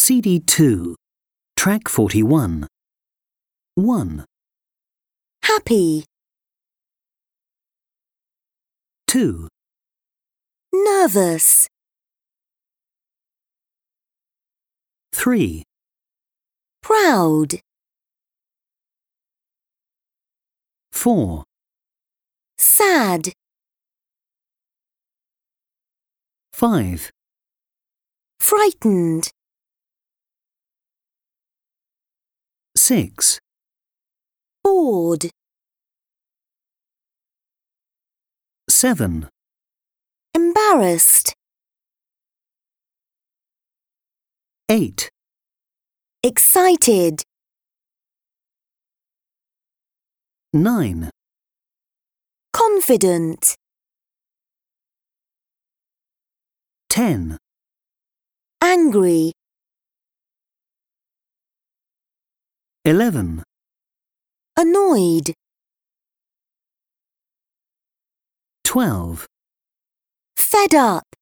CD2, Track 41. 1, Happy, 2, nervous, 3, proud, 4, sad, 5, frightened, 6, bored, 7, embarrassed, 8, excited, 9, confident, 10, angry, 11, annoyed, 12, fed up.